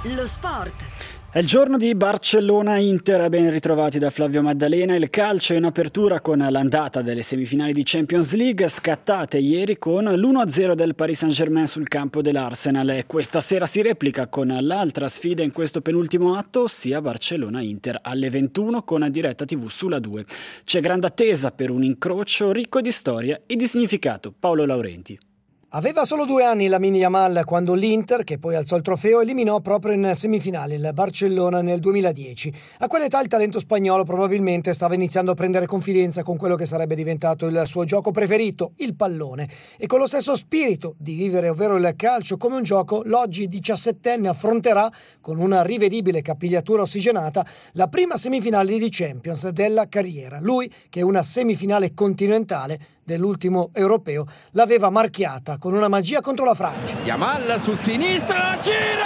Lo sport. È il giorno di Barcellona-Inter, ben ritrovati da Flavio Maddalena. Il calcio in apertura con l'andata delle semifinali di Champions League, scattate ieri con l'1-0 del Paris Saint-Germain sul campo dell'Arsenal. E questa sera si replica con l'altra sfida in questo penultimo atto, ossia Barcellona-Inter alle 21 con diretta TV sulla 2. C'è grande attesa per un incrocio ricco di storia e di significato. Paolo Laurenti. Aveva solo 2 anni Lamine Yamal quando l'Inter, che poi alzò il trofeo, eliminò proprio in semifinale il Barcellona nel 2010. A quell'età il talento spagnolo probabilmente stava iniziando a prendere confidenza con quello che sarebbe diventato il suo gioco preferito, il pallone. E con lo stesso spirito di vivere, ovvero il calcio come un gioco, l'oggi 17enne affronterà, con una rivedibile capigliatura ossigenata, la prima semifinale di Champions della carriera. Lui, che è una semifinale continentale dell'ultimo europeo, l'aveva marchiata con una magia contro la Francia. Yamal sul sinistro, gira!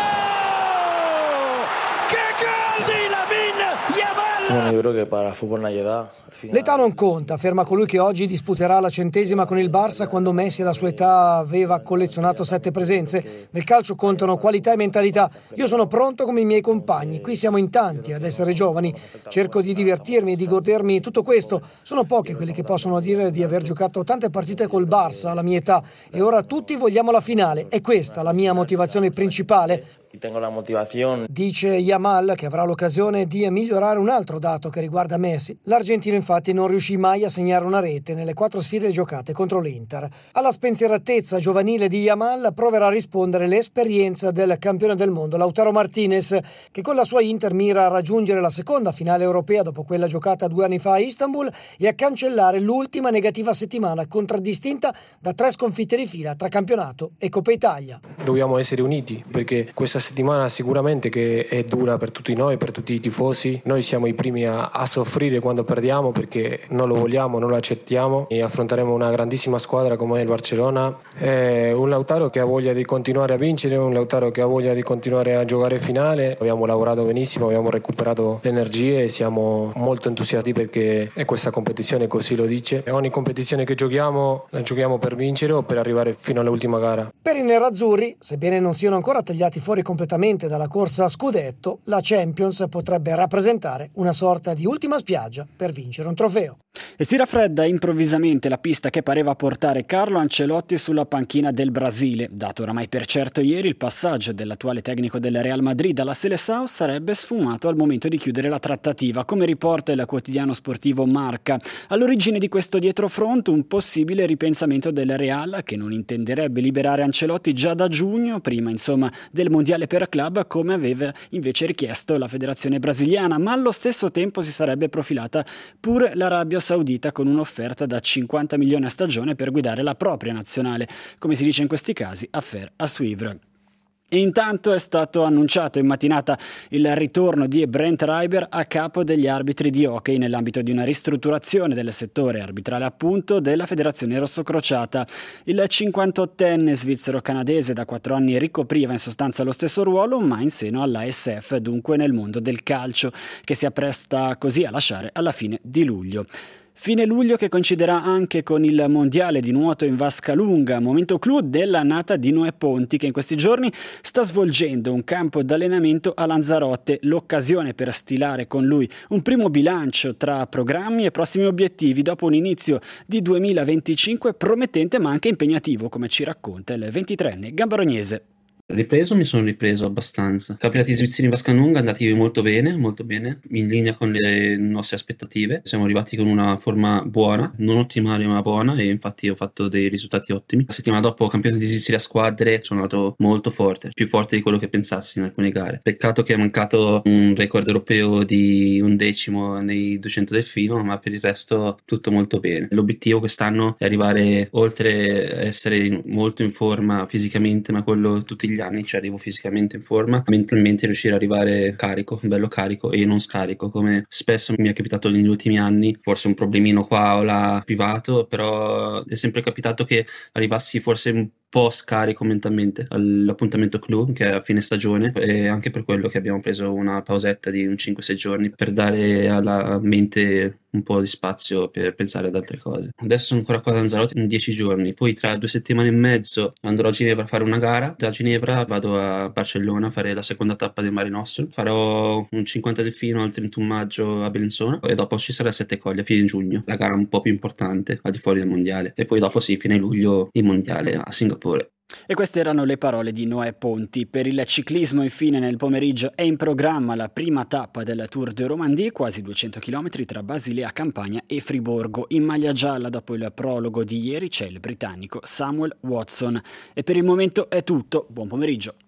Che gol di Lamine Yamal! Bueno, yo creo que para el fútbol no hay edad. L'età non conta, afferma colui che oggi disputerà la 100ª con il Barça, quando Messi alla sua età aveva collezionato 7 presenze. Nel calcio contano qualità e mentalità. Io sono pronto come i miei compagni, qui siamo in tanti ad essere giovani, cerco di divertirmi e di godermi tutto questo. Sono pochi quelli che possono dire di aver giocato tante partite col Barça alla mia età e ora tutti vogliamo la finale. È questa la mia motivazione principale. Dice Yamal, che avrà l'occasione di migliorare un altro dato che riguarda Messi. L'argentino infatti non riuscì mai a segnare una rete nelle 4 sfide giocate contro l'Inter. Alla spensieratezza giovanile di Yamal proverà a rispondere l'esperienza del campione del mondo Lautaro Martinez, che con la sua Inter mira a raggiungere la seconda finale europea dopo quella giocata 2 anni fa a Istanbul e a cancellare l'ultima negativa settimana contraddistinta da 3 sconfitte di fila tra campionato e Coppa Italia. Dobbiamo essere uniti perché questa settimana sicuramente che è dura per tutti noi, per tutti i tifosi. Noi siamo i primi a soffrire quando perdiamo perché non lo vogliamo, non lo accettiamo e affronteremo una grandissima squadra come il Barcellona. È un Lautaro che ha voglia di continuare a vincere, un Lautaro che ha voglia di continuare a giocare finale. Abbiamo lavorato benissimo, abbiamo recuperato le energie e siamo molto entusiasti perché è questa competizione così lo dice. E ogni competizione che giochiamo la giochiamo per vincere o per arrivare fino all'ultima gara. Per i nerazzurri, sebbene non siano ancora tagliati fuori completamente dalla corsa a scudetto, la Champions potrebbe rappresentare una sorta di ultima spiaggia per vincere un trofeo. E si raffredda improvvisamente la pista che pareva portare Carlo Ancelotti sulla panchina del Brasile. Dato oramai per certo ieri, il passaggio dell'attuale tecnico del Real Madrid alla Seleção sarebbe sfumato al momento di chiudere la trattativa, come riporta il quotidiano sportivo Marca. All'origine di questo dietrofront un possibile ripensamento del Real, che non intenderebbe liberare Ancelotti già da giugno, prima insomma del mondiale per club, come aveva invece richiesto la federazione brasiliana, ma allo stesso tempo si sarebbe profilata pure l'Arabia Saudita con un'offerta da 50 milioni a stagione per guidare la propria nazionale, come si dice in questi casi, affaire à suivre. E intanto è stato annunciato in mattinata il ritorno di Brent Reiber a capo degli arbitri di hockey nell'ambito di una ristrutturazione del settore arbitrale appunto della Federazione Rossocrociata. Il 58enne svizzero-canadese da 4 anni ricopriva in sostanza lo stesso ruolo, ma in seno all'ASF, dunque nel mondo del calcio, che si appresta così a lasciare alla fine di luglio. Fine luglio che coinciderà anche con il mondiale di nuoto in vasca lunga, momento clou dell'annata di Noè Ponti, che in questi giorni sta svolgendo un campo d'allenamento a Lanzarote, l'occasione per stilare con lui un primo bilancio tra programmi e prossimi obiettivi dopo un inizio di 2025 promettente ma anche impegnativo, come ci racconta il 23enne gambarognese. Mi sono ripreso abbastanza. Campionati svizzeri in vasca lunga andati molto bene, in linea con le nostre aspettative. Siamo arrivati con una forma buona, non ottimale ma buona, e infatti ho fatto dei risultati ottimi. La settimana dopo campionati svizzeri a squadre sono andato molto forte, più forte di quello che pensassi in alcune gare. Peccato che è mancato un record europeo di 11° nei 200 del filo, ma per il resto tutto molto bene. L'obiettivo quest'anno è arrivare, oltre a essere molto in forma fisicamente, ma quello tutti gli anni ci arrivo fisicamente in forma, mentalmente riuscire ad arrivare carico, bello carico e non scarico, come spesso mi è capitato negli ultimi anni. Forse un problemino qua o là privato, però è sempre capitato che arrivassi forse un po' scarico mentalmente all'appuntamento clou che è a fine stagione, e anche per quello che abbiamo preso una pausetta di un 5-6 giorni per dare alla mente un po' di spazio per pensare ad altre cose. Adesso sono ancora qua a Lanzarote in 10 giorni, poi tra 2 settimane e mezzo andrò a Ginevra a fare una gara, da Ginevra vado a Barcellona a fare la seconda tappa del Mare Nostrum, farò un 50 del Fino al 31 maggio a Bellinzona e dopo ci sarà 7 Colli a fine giugno, la gara un po' più importante al di fuori del mondiale, e poi dopo sì, fine luglio il mondiale a Singapore. E queste erano le parole di Noè Ponti. Per il ciclismo infine nel pomeriggio è in programma la prima tappa del Tour de Romandie, quasi 200 km tra Basilea, Campania e Friburgo. In maglia gialla dopo il prologo di ieri c'è il britannico Samuel Watson. E per il momento è tutto, buon pomeriggio.